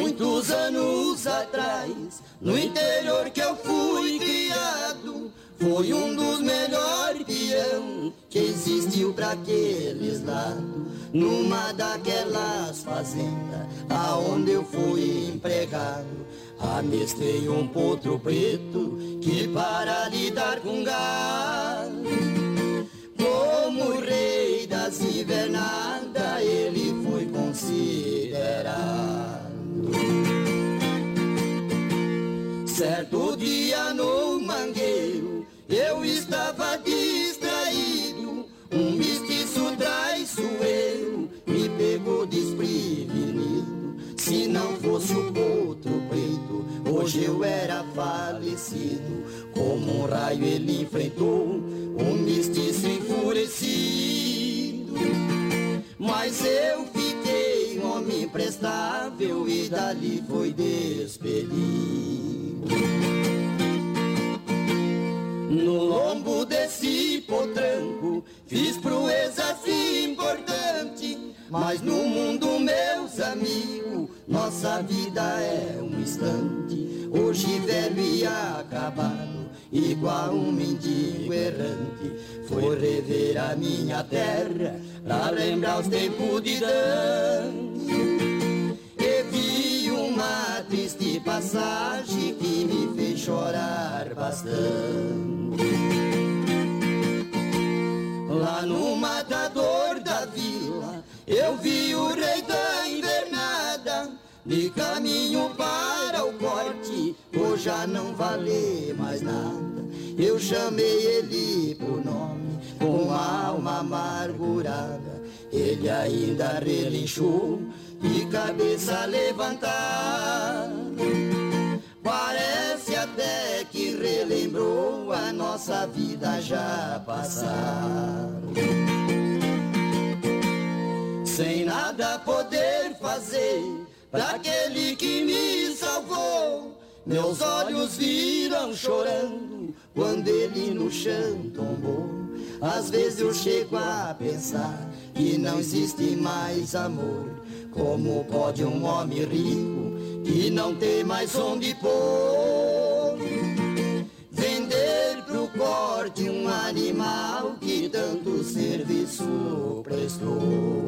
muitos anos atrás, no interior que eu fui criado, foi um dos melhores peão que existiu pra aqueles lados. Numa daquelas fazendas aonde eu fui empregado, amestrei um potro preto que para lidar com gado, como rei das invernadas ele foi considerado. Certo dia no mangueiro eu estava distraído, um mestiço traiçoeiro me pegou desprevenido. Se não fosse o potro preto, hoje eu era falecido. Como um raio ele enfrentou um mestiço enfurecido, mas eu fiquei um homem prestável e dali foi despedido. No lombo desse potranco fiz proezas importantes, mas no mundo, meus amigos, nossa vida é um instante. Hoje velho e acabado, igual um mendigo errante, foi rever a minha terra pra lembrar os tempos de Dante. E vi uma triste passagem que me fez chorar bastante. Lá no matador da vila eu vi o rei da invernada, de caminho para o corte, hoje já não vale mais nada. Eu chamei ele por nome, com alma amargurada, ele ainda relinchou de cabeça levantada. Parece até que relembrou a nossa vida já passada. Sem nada poder fazer pra aquele que me salvou, meus olhos viram chorando quando ele no chão tombou. Às vezes eu chego a pensar que não existe mais amor. Como pode um homem rico que não tem mais onde pôr, vender pro corte um animal que tanto serviço prestou?